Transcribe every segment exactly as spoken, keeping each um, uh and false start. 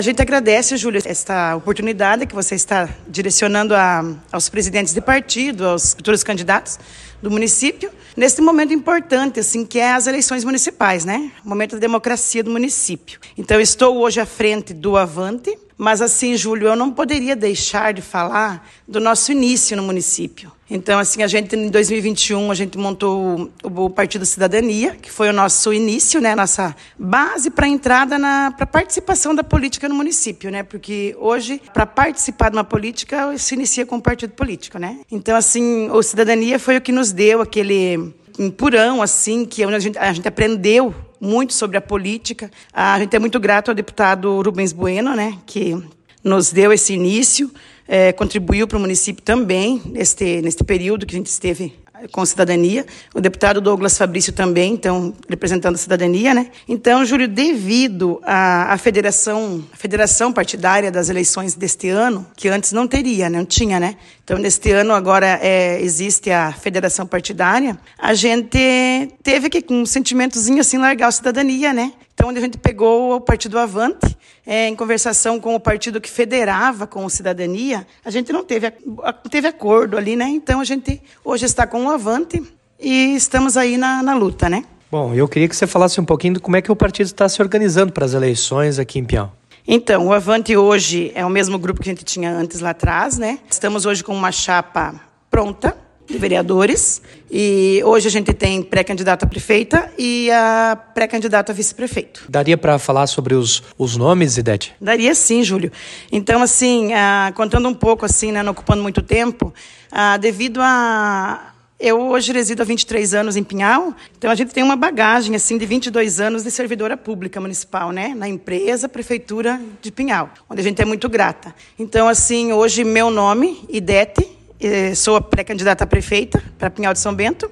A gente agradece, Júlio, esta oportunidade que você está direcionando a, aos presidentes de partido, aos futuros candidatos do município, neste momento importante, assim, que é as eleições municipais, né? O momento da democracia do município. Então, eu estou hoje à frente do Avante, mas assim, Júlio, eu não poderia deixar de falar do nosso início no município. Então, assim, a gente, em dois mil e vinte e um, a gente montou o, o Partido Cidadania, que foi o nosso início, né, nossa base para a entrada, para a participação da política no município, né? Porque hoje, para participar de uma política, se inicia com um partido político, né? Então, assim, o Cidadania foi o que nos deu aquele empurrão, assim, que a gente, a gente aprendeu muito sobre a política. A gente é muito grato ao deputado Rubens Bueno, né, que nos deu esse início, é, contribuiu para o município também, neste, neste período que a gente esteve com cidadania. O deputado Douglas Fabrício também, então, representando a cidadania, né? Então, Júlio, devido à, à federação, a federação partidária das eleições deste ano, que antes não teria, não tinha, né? Então, neste ano, agora, é, existe a federação partidária, a gente teve que, com um sentimentozinho assim, largar a cidadania, né? Então, onde a gente pegou o Partido Avante, é, em conversação com o partido que federava com o Cidadania, a gente não teve, teve acordo ali, né? Então, a gente hoje está com o Avante e estamos aí na, na luta, né? Bom, eu queria que você falasse um pouquinho de como é que o partido está se organizando para as eleições aqui em Pinhal. Então, o Avante hoje é o mesmo grupo que a gente tinha antes lá atrás, né? Estamos hoje com uma chapa pronta de vereadores, e hoje a gente tem pré-candidata a prefeita e a pré-candidata a vice-prefeito. Daria para falar sobre os, os nomes, Idete? Daria sim, Júlio. Então, assim, ah, contando um pouco, assim, né, não ocupando muito tempo, ah, devido a... Eu hoje resido há vinte e três anos em Pinhal, então a gente tem uma bagagem, assim, de vinte e dois anos de servidora pública municipal, né, na empresa Prefeitura de Pinhal, onde a gente é muito grata. Então, assim, hoje meu nome, Idete, sou a pré-candidata a prefeita para Pinhal de São Bento,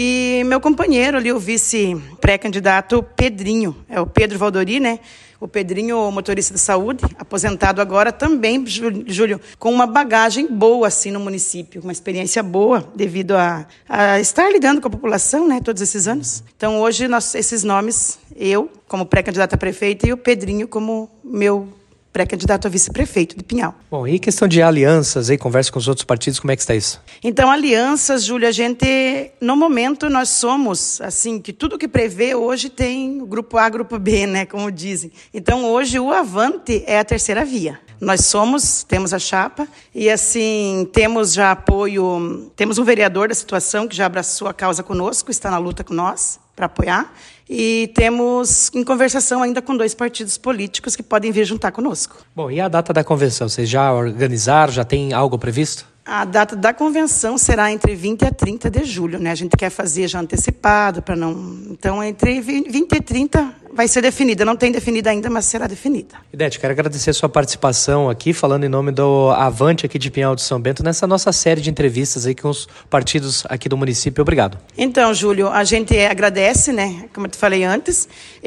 e meu companheiro ali, o vice-pré-candidato Pedrinho, é o Pedro Valdori, né? O Pedrinho, motorista de saúde, aposentado agora também, Júlio, com uma bagagem boa assim no município, uma experiência boa devido a, a estar lidando com a população, né, todos esses anos. Então hoje nós, esses nomes, eu como pré-candidata a prefeita e o Pedrinho como meu pré-candidato a vice-prefeito de Pinhal. Bom, e questão de alianças aí, conversa com os outros partidos, como é que está isso? Então, alianças, Júlia, a gente, no momento, nós somos, assim, que tudo que prevê hoje tem o grupo A, grupo B, né, como dizem. Então, hoje, o Avante é a terceira via. Nós somos, temos a chapa e, assim, temos já apoio, temos um vereador da situação que já abraçou a causa conosco, está na luta com nós para apoiar. E temos em conversação ainda com dois partidos políticos que podem vir juntar conosco. Bom, e a data da convenção? Vocês já organizaram, já tem algo previsto? A data da convenção será entre vinte a trinta de julho, né? A gente quer fazer já antecipado, para não... Então, entre vinte e trinta vai ser definida. Não tem definida ainda, mas será definida. Idete, quero agradecer a sua participação aqui, falando em nome do Avante aqui de Pinhal de São Bento, nessa nossa série de entrevistas aí com os partidos aqui do município. Obrigado. Então, Júlio, a gente agradece, né? Como eu te falei antes,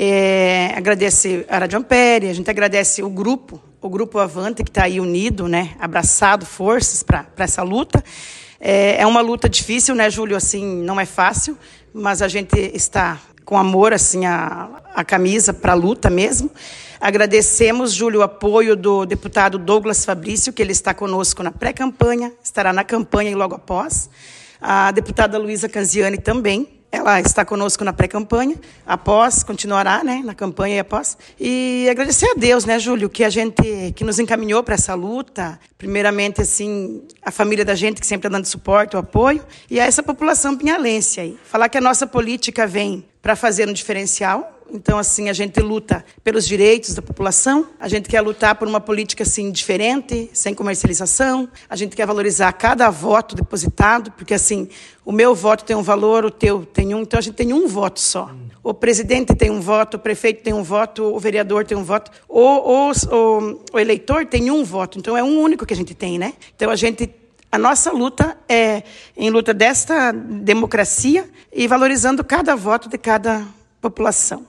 é, agradece a Rádio Ampere, a gente agradece o grupo, o Grupo Avante, que está aí unido, né, abraçado forças para essa luta. É, é uma luta difícil, né, Júlio? Assim, não é fácil, mas a gente está com amor, assim, a, a camisa para a luta mesmo. Agradecemos, Júlio, o apoio do deputado Douglas Fabrício, que ele está conosco na pré-campanha, estará na campanha e logo após. A deputada Luísa Canziani também. Ela está conosco na pré-campanha, após, continuará, né, na campanha e após. E agradecer a Deus, né, Júlio, que a gente, que nos encaminhou para essa luta. Primeiramente, assim, a família da gente, que sempre está dando suporte, o apoio. E a essa população pinhalense aí. Falar que a nossa política vem para fazer um diferencial. Então, assim, a gente luta pelos direitos da população, a gente quer lutar por uma política, assim, diferente, sem comercialização, a gente quer valorizar cada voto depositado, porque, assim, o meu voto tem um valor, o teu tem um, então a gente tem um voto só. O presidente tem um voto, o prefeito tem um voto, o vereador tem um voto, o, o, o, o eleitor tem um voto, então é um único que a gente tem, né? Então, a gente... A nossa luta é em luta desta democracia e valorizando cada voto de cada população.